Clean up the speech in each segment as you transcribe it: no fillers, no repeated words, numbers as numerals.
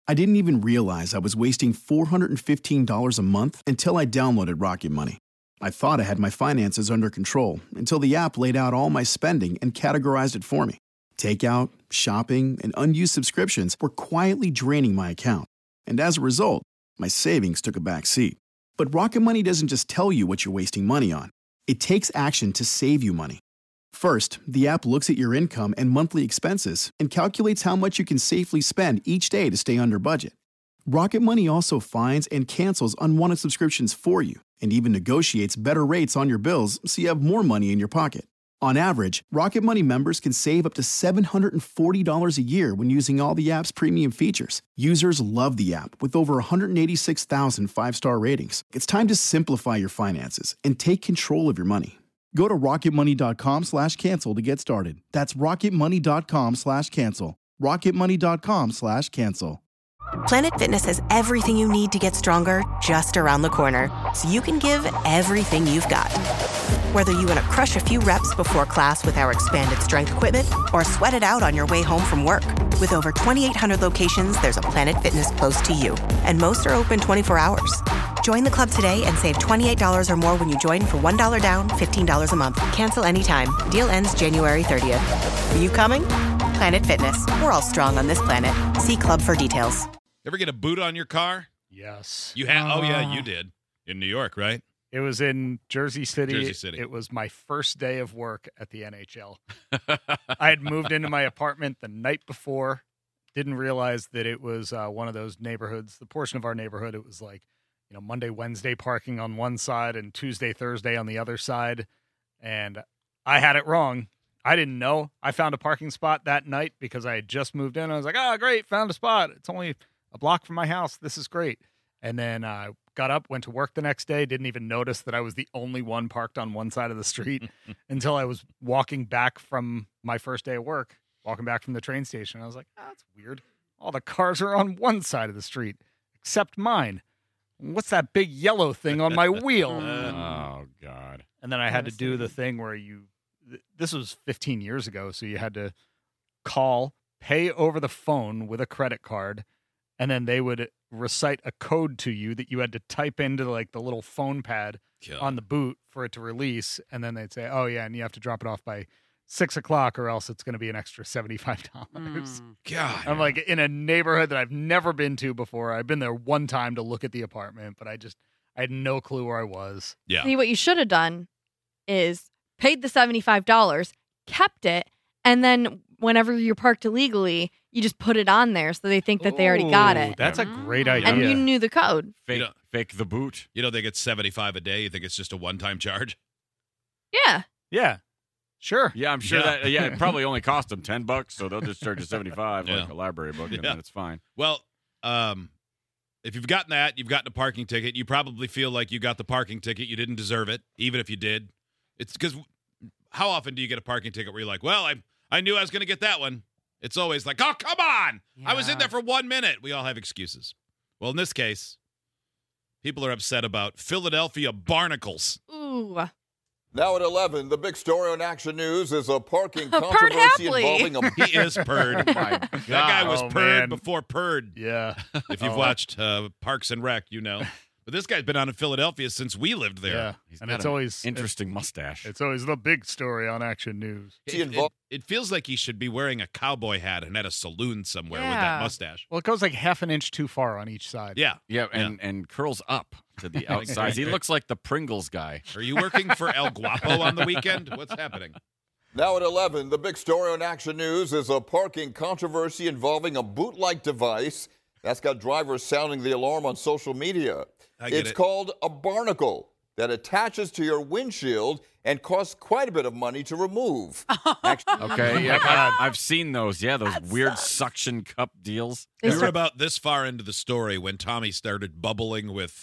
I didn't even realize I was wasting $415 a month until I downloaded Rocket Money. I thought I had my finances under control until the app laid out all my spending and categorized it for me. Takeout, shopping, and unused subscriptions were quietly draining my account. And as a result, my savings took a back seat. But Rocket Money doesn't just tell you what you're wasting money on. It takes action to save you money. First, the app looks at your income and monthly expenses and calculates how much you can safely spend each day to stay under budget. Rocket Money also finds and cancels unwanted subscriptions for you and even negotiates better rates on your bills so you have more money in your pocket. On average, Rocket Money members can save up to $740 a year when using all the app's premium features. Users love the app with over 186,000 five-star ratings. It's time to simplify your finances and take control of your money. Go to rocketmoney.com/cancel to get started. That's rocketmoney.com/cancel. rocketmoney.com/cancel. Planet Fitness has everything you need to get stronger just around the corner, so you can give everything you've got. Whether you want to crush a few reps before class with our expanded strength equipment or sweat it out on your way home from work. With over 2,800 locations, there's a Planet Fitness close to you, and most are open 24 hours. Join the club today and save $28 or more when you join for $1 down, $15 a month. Cancel anytime. Deal ends January 30th. Are you coming? Planet Fitness. We're all strong on this planet. See club for details. Ever get a boot on your car? Yes. You had? Oh, yeah, you did. In New York, right? It was in Jersey City. Jersey City. It was my first day of work at the NHL. I had moved into my apartment the night before. Didn't realize that it was one of those neighborhoods, the portion of our neighborhood. It was like, Monday, Wednesday parking on one side and Tuesday, Thursday on the other side. And I had it wrong. I didn't know. I found a parking spot that night because I had just moved in. I was like, great, found a spot. It's only a block from my house. This is great. And then I got up, went to work the next day, didn't even notice that I was the only one parked on one side of the street until I was walking back from my first day of work, walking back from the train station. I was like, that's weird. All the cars are on one side of the street except mine. What's that big yellow thing on my wheel? Oh, God. And then I had to do the thing where this was 15 years ago, so you had to call, pay over the phone with a credit card, and then they would recite a code to you that you had to type into like the little phone pad on the boot for it to release. And then they'd say, oh, yeah, and you have to drop it off by 6 o'clock or else it's going to be an extra $75. God. I'm like in a neighborhood that I've never been to before. I've been there one time to look at the apartment, but I had no clue where I was. Yeah. See, what you should have done is paid the $75, kept it, and then whenever you're parked illegally, you just put it on there so they think that they already got it. That's a great idea. And you knew the code. Fake the boot. They get $75 a day. You think it's just a one-time charge? Yeah. Yeah. Sure. Yeah, I'm sure that. Yeah, it probably only cost them $10, so they'll just charge you $75 like a library book, and then it's fine. Well, if you've gotten that, you've gotten a parking ticket. You probably feel like you got the parking ticket. You didn't deserve it, even if you did. It's because how often do you get a parking ticket where you're like, well, I knew I was going to get that one. It's always like, oh, come on. I was in there for 1 minute. We all have excuses. Well, in this case, people are upset about Philadelphia barnacles. Ooh. Now at 11, the big story on Action News is a parking controversy involving a... He is purred. Oh my God. That guy was purred man. before purred. Yeah. If you've watched Parks and Rec, you know. But this guy's been on in Philadelphia since we lived there. Yeah. He's And got it's an always interesting mustache. It's always the big story on Action News. It feels like he should be wearing a cowboy hat and at a saloon somewhere with that mustache. Well, it goes like half an inch too far on each side. Yeah. Yeah, and curls up to the outside. He looks like the Pringles guy. Are you working for El Guapo on the weekend? What's happening? Now at 11, the big story on Action News is a parking controversy involving a boot-like device that's got drivers sounding the alarm on social media. It's called a barnacle that attaches to your windshield and costs quite a bit of money to remove. Okay, yeah, I've seen those. Yeah, those weird suction cup deals. We were about this far into the story when Tommy started bubbling with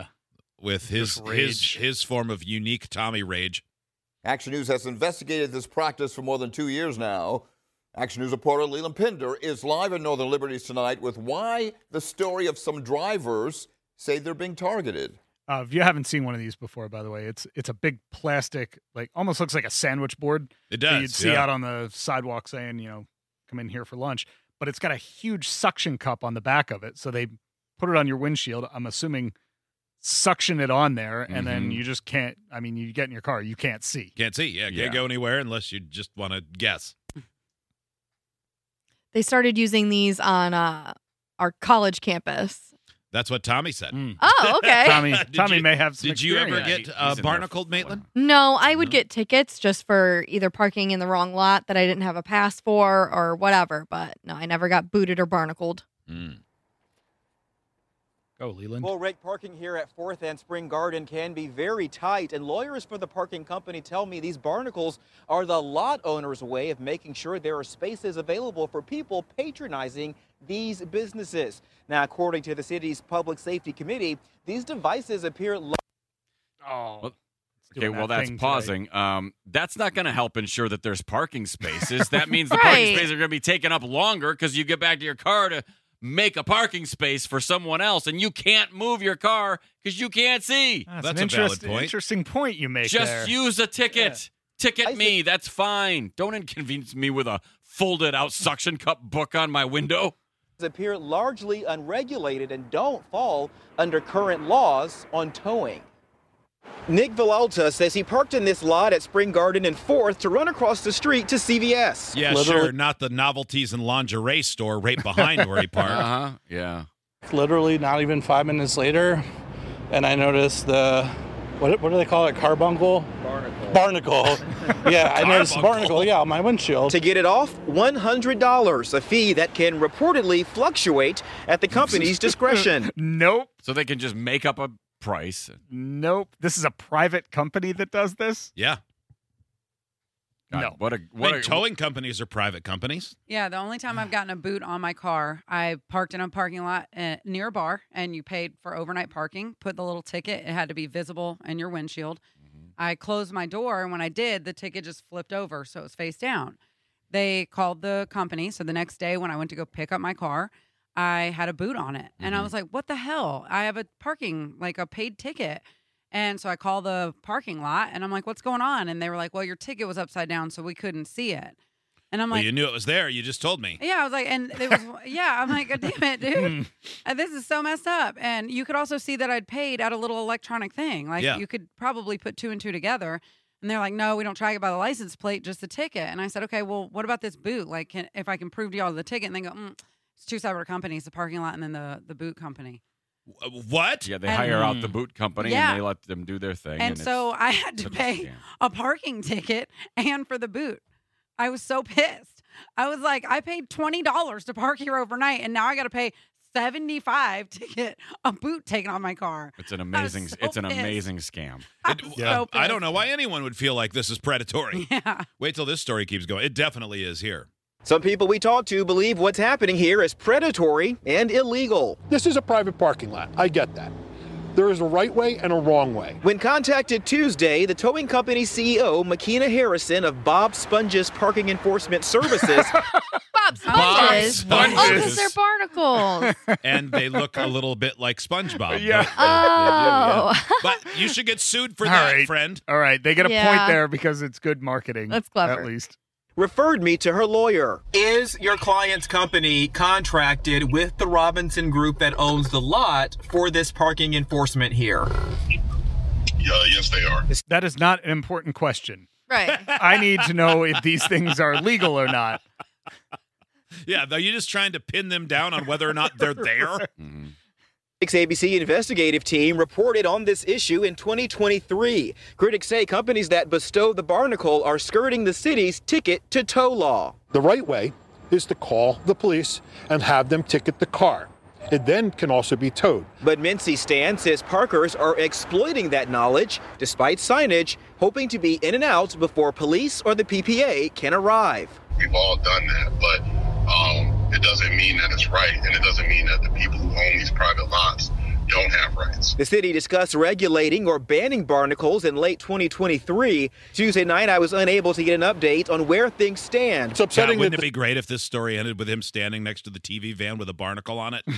his form of unique Tommy rage. Action News has investigated this practice for more than 2 years now. Action News reporter Leland Pinder is live in Northern Liberties tonight with why the story of some drivers say they're being targeted. If you haven't seen one of these before, by the way, it's a big plastic, like almost looks like a sandwich board. It does. That you'd see out on the sidewalk saying, come in here for lunch. but it's got a huge suction cup on the back of it. So they put it on your windshield. I'm assuming suction it on there, and then you just can't. I mean, you get in your car, you can't see. Can't see. Yeah, can't go anywhere unless you just want to guess. They started using these on our college campus. That's what Tommy said. Oh, okay. Tommy may have some Did you ever experience. get barnacled, Maitland? No, I would get tickets just for either parking in the wrong lot that I didn't have a pass for or whatever. But no, I never got booted or barnacled. Go, Leland. Well, Rick, parking here at 4th and Spring Garden can be very tight, and lawyers for the parking company tell me these barnacles are the lot owner's way of making sure there are spaces available for people patronizing these businesses. Now, according to the city's public safety committee, these devices appear Okay, well, that's pausing. That's not going to help ensure that there's parking spaces. That means the parking spaces are going to be taken up longer because you get back to your car to make a parking space for someone else, and you can't move your car because you can't see. That's a valid point. Interesting point you make Just there. use a ticket. Yeah. Ticket me. That's fine. Don't inconvenience me with a folded-out suction cup book on my window. Appear largely unregulated and don't fall under current laws on towing. Nick Villalta says he parked in this lot at Spring Garden and 4th to run across the street to CVS. Yeah, sure. Not the novelties and lingerie store right behind where he parked. Yeah. Literally not even 5 minutes later, and I noticed the, what do they call it, carbuncle? Barnacle. Yeah, I noticed the barnacle, on my windshield. To get it off, $100, a fee that can reportedly fluctuate at the company's discretion. Nope. So they can just make up a price. Nope. This is a private company that does this? Yeah. God, no. Towing companies are private companies. Yeah, the only time I've gotten a boot on my car, I parked in a parking lot near a bar, and you paid for overnight parking, put the little ticket. It had to be visible in your windshield. I closed my door, and when I did, the ticket just flipped over, so it was face down. They called the company, so the next day when I went to go pick up my car, I had a boot on it. And I was like, what the hell? I have a a paid ticket. And so I called the parking lot, and I'm like, what's going on? And they were like, well, your ticket was upside down, so we couldn't see it. And I'm like, you knew it was there. You just told me. Yeah, I was like, and it was, I'm like, God damn it, dude. This is so messed up. And you could also see that I'd paid at a little electronic thing. You could probably put 2 and 2 together. And they're like, no, we don't track it by the license plate, just the ticket. And I said, okay, well, what about this boot? If I can prove to y'all the ticket, and they go, it's 2 separate companies, the parking lot and then the boot company. What? Yeah, they hire out the boot company and they let them do their thing. And so I had to pay a parking ticket and for the boot. I was so pissed. I was like, I paid $20 to park here overnight, and now I got to pay $75 to get a boot taken on my car. It's an amazing amazing scam. I don't know why anyone would feel like this is predatory. Yeah. Wait till this story keeps going. It definitely is here. Some people we talked to believe what's happening here is predatory and illegal. This is a private parking lot. I get that. There is a right way and a wrong way. When contacted Tuesday, the towing company CEO, Makina Harrison of Bob Sponge's Parking Enforcement Services. Bob Sponges? Oh, because they're barnacles. And they look a little bit like SpongeBob. Yeah. But you should get sued for that, friend. All right. They get a point there because it's good marketing. That's clever. At least. Referred me to her lawyer. Is your client's company contracted with the Robinson Group that owns the lot for this parking enforcement here? Yes, they are. That is not an important question. Right. I need to know if these things are legal or not. Yeah, are you just trying to pin them down on whether or not they're there? ABC investigative team reported on this issue in 2023. Critics say companies that bestow the barnacle are skirting the city's ticket to tow law. The right way is to call the police and have them ticket the car. It then can also be towed. But Mincy Stan says parkers are exploiting that knowledge, despite signage, hoping to be in and out before police or the PPA can arrive. We've all done that, but it doesn't mean that it's right, and it doesn't mean that the people who own these private lots don't have rights. The city discussed regulating or banning barnacles in late 2023. Tuesday night, I was unable to get an update on where things stand. It's upsetting. Wouldn't it be great if this story ended with him standing next to the TV van with a barnacle on it?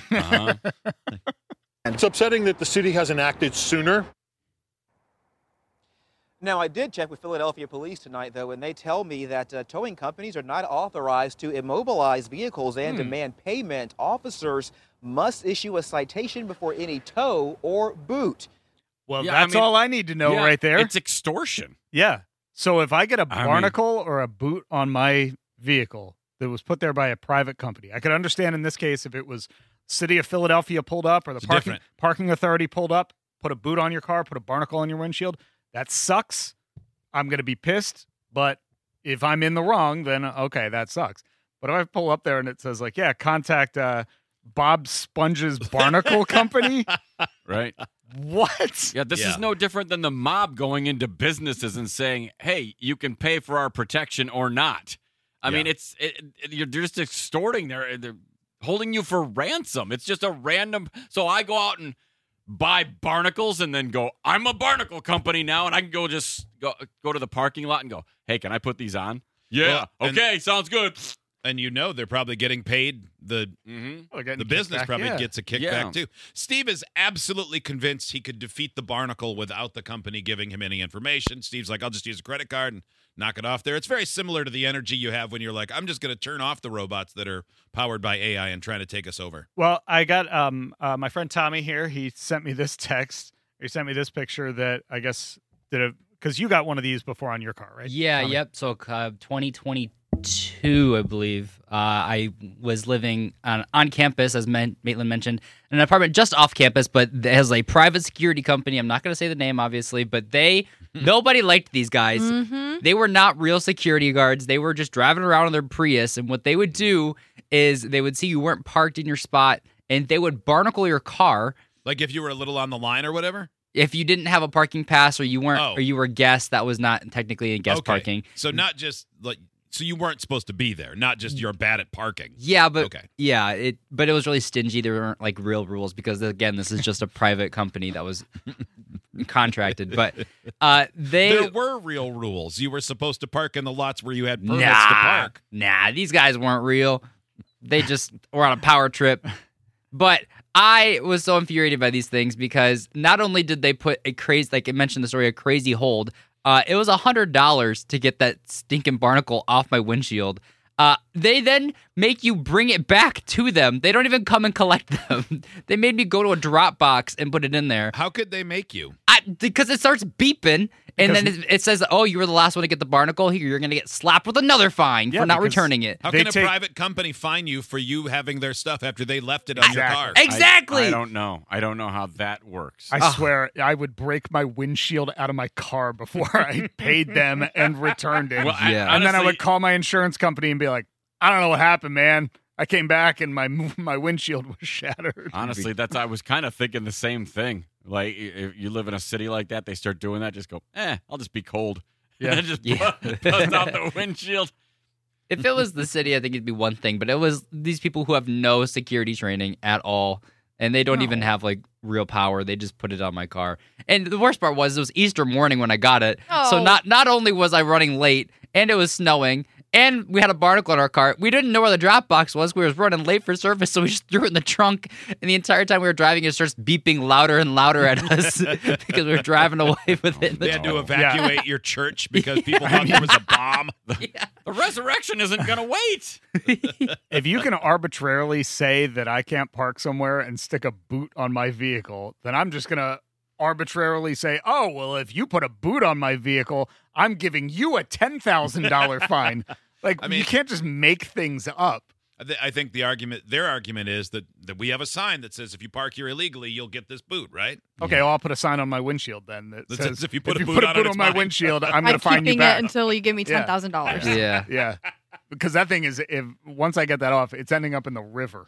It's upsetting that the city hasn't acted sooner. Now, I did check with Philadelphia police tonight, though, and they tell me that towing companies are not authorized to immobilize vehicles and demand payment. Officers must issue a citation before any tow or boot. Well, that's all I need to know right there. It's extortion. Yeah. So if I get a barnacle or a boot on my vehicle that was put there by a private company, I could understand in this case if it was City of Philadelphia pulled up or the parking authority pulled up, put a boot on your car, put a barnacle on your windshield. That sucks. I'm going to be pissed. But if I'm in the wrong, then okay, that sucks. But if I pull up there and it says like, contact Bob Sponge's Barnacle Company. Right. What? Yeah, this is no different than the mob going into businesses and saying, hey, you can pay for our protection or not. I mean, you're just extorting. They're holding you for ransom. It's just a random. So I go out and buy barnacles and then go, I'm a barnacle company now, and I can go to the parking lot and go, hey, can I put these on? Yeah. Well, okay, sounds good. And they're probably getting paid. The business probably gets a kickback too. Steve is absolutely convinced he could defeat the barnacle without the company giving him any information. Steve's like, I'll just use a credit card and knock it off there. It's very similar to the energy you have when you're like, I'm just going to turn off the robots that are powered by AI and trying to take us over. Well, I got my friend Tommy here. He sent me this text. He sent me this picture that I guess because you got one of these before on your car, right? Yeah, Tommy? Yep. So 2022, I believe, I was living on campus, as Maitland mentioned, in an apartment just off campus, but it has a private security company. I'm not going to say the name, obviously, but nobody liked these guys. Mm-hmm. They were not real security guards. They were just driving around in their Prius, and what they would do is they would see you weren't parked in your spot, and they would barnacle your car. Like if you were a little on the line or whatever? If you didn't have a parking pass or you weren't, or you were a guest, that was not technically a guest parking. So not just like... So you weren't supposed to be there, not just you're bad at parking. Yeah, but but it was really stingy. There weren't like real rules because again, this is just a private company that was contracted. But there were real rules. You were supposed to park in the lots where you had permits to park. Nah, these guys weren't real. They just were on a power trip. But I was so infuriated by these things because not only did they put a crazy, like I mentioned the story, a crazy hold. It was $100 to get that stinking barnacle off my windshield. They then make you bring it back to them. They don't even come and collect them. They made me go to a drop box and put it in there. How could they make you? Because it starts beeping, and then it says, oh, you were the last one to get the barnacle. Here, you're going to get slapped with another fine for not returning it. How can a private company fine you for you having their stuff after they left it on your car? Exactly. I don't know. I don't know how that works. I swear, I would break my windshield out of my car before I paid them and returned it. Well, and then I would call my insurance company and be like, I don't know what happened, man. I came back and my windshield was shattered. Honestly, I was kind of thinking the same thing. Like, if you live in a city like that, they start doing that, just go, I'll just be cold. Yeah. And then just bust out the windshield. If it was the city, I think it'd be one thing. But it was these people who have no security training at all. And they don't even have, like, real power. They just put it on my car. And the worst part was it was Easter morning when I got it. Oh. So not only was I running late, and it was snowing, and we had a barnacle in our car. We didn't know where the drop box was. We were running late for service, so we just threw it in the trunk. And the entire time we were driving, it starts beeping louder and louder at us because we were driving away with it. They had to evacuate your church because people thought there was a bomb. The resurrection isn't going to wait. If you can arbitrarily say that I can't park somewhere and stick a boot on my vehicle, then I'm just going to arbitrarily say, oh, well, if you put a boot on my vehicle, I'm giving you a $10,000 fine. Like, you can't just make things up. I think their argument is that we have a sign that says if you park here illegally, you'll get this boot, right? Okay, well, I'll put a sign on my windshield then that says if you put a boot on my windshield, I'm going to fine you keeping back. it until you give me $10,000. Yeah. Because that thing is, once I get that off, it's ending up in the river.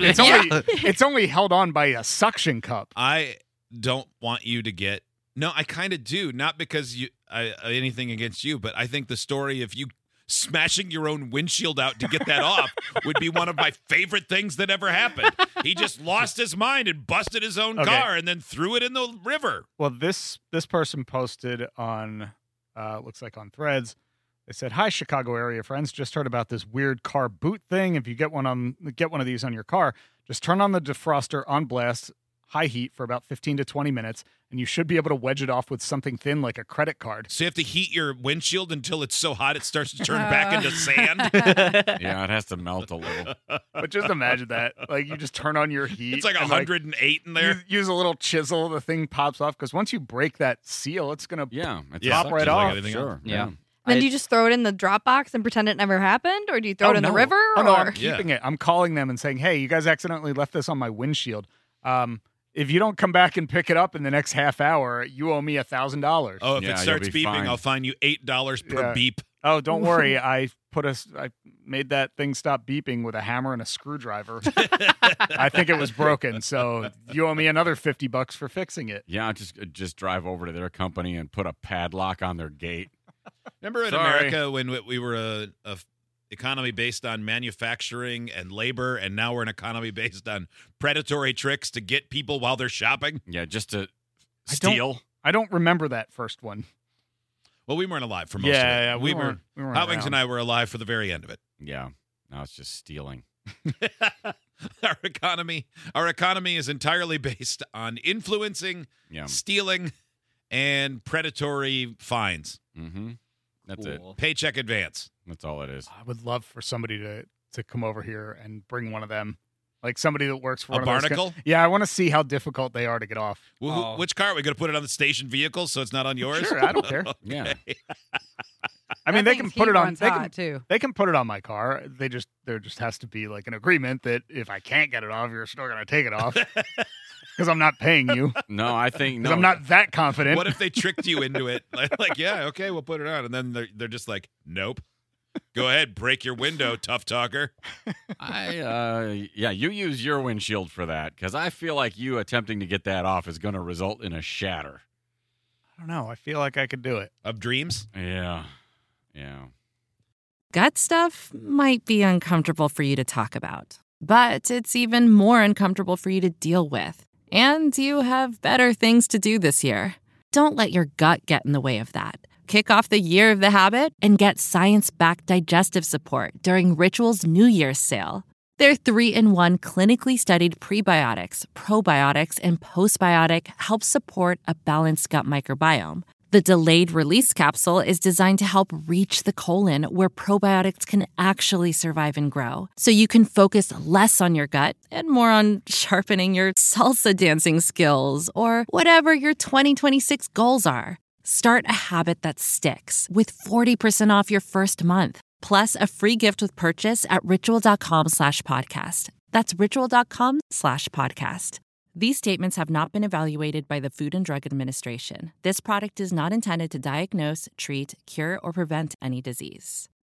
It's only held on by a suction cup. I don't want you to get. No, I kind of do. Not because anything against you, but I think the story of you smashing your own windshield out to get that off would be one of my favorite things that ever happened. He just lost his mind and busted his own car and then threw it in the river. Well, this person posted on, looks like on Threads. They said, "Hi, Chicago area friends. Just heard about this weird car boot thing. If you get one of these on your car, just turn on the defroster on blast, high heat for about 15 to 20 minutes, and you should be able to wedge it off with something thin like a credit card. So you have to heat your windshield until it's so hot it starts to turn back into sand? Yeah, it has to melt a little. But just imagine that. Like, you just turn on your heat. It's like 108 in there. Use a little chisel, the thing pops off, because once you break that seal, it's going to pop right off. Like sure. Yeah. Then do you just throw it in the drop box and pretend it never happened? Or do you throw it in the river? Oh, no, I'm keeping it. I'm calling them and saying, hey, you guys accidentally left this on my windshield. If you don't come back and pick it up in the next half hour, you owe me $1,000. Oh, if it starts beeping, fine. I'll fine you $8 per beep. Oh, don't worry. I made that thing stop beeping with a hammer and a screwdriver. I think it was broken, so you owe me another $50 for fixing it. Yeah, just drive over to their company and put a padlock on their gate. Remember in America when we were a economy based on manufacturing and labor, and now we're an economy based on predatory tricks to get people while they're shopping? Yeah, just to steal. I don't remember that first one. Well, we weren't alive for most of it. Yeah, we weren't Hot Wings around. and I were alive for the very end of it. Yeah, now it's just stealing. Our economy is entirely based on influencing, stealing, and predatory fines. Mm-hmm. That's it. Paycheck advance. That's all it is. I would love for somebody to come over here and bring one of them. Like somebody that works for a one of those barnacle? Yeah, I want to see how difficult they are to get off. Well, which car? Are we going to put it on the station vehicle so it's not on yours? Sure, I don't care. Okay. Yeah. I mean, they can put it on. Too. They can put it on my car. There just has to be like an agreement that if I can't get it off, you're still going to take it off because I'm not paying you. No, I think no. I'm not that confident. What if they tricked you into it? Like, yeah, okay, we'll put it on, and then they're just like, nope. Go ahead, break your window, tough talker. You use your windshield for that because I feel like you attempting to get that off is going to result in a shatter. I don't know. I feel like I could do it. Of dreams? Yeah. Gut stuff might be uncomfortable for you to talk about, but it's even more uncomfortable for you to deal with. And you have better things to do this year. Don't let your gut get in the way of that. Kick off the year of the habit and get science-backed digestive support during Ritual's New Year's sale. Their 3-in-1 clinically studied prebiotics, probiotics, and postbiotic help support a balanced gut microbiome. The delayed release capsule is designed to help reach the colon where probiotics can actually survive and grow, so you can focus less on your gut and more on sharpening your salsa dancing skills or whatever your 2026 goals are. Start a habit that sticks with 40% off your first month, plus a free gift with purchase at ritual.com/podcast. That's ritual.com/podcast. These statements have not been evaluated by the Food and Drug Administration. This product is not intended to diagnose, treat, cure, or prevent any disease.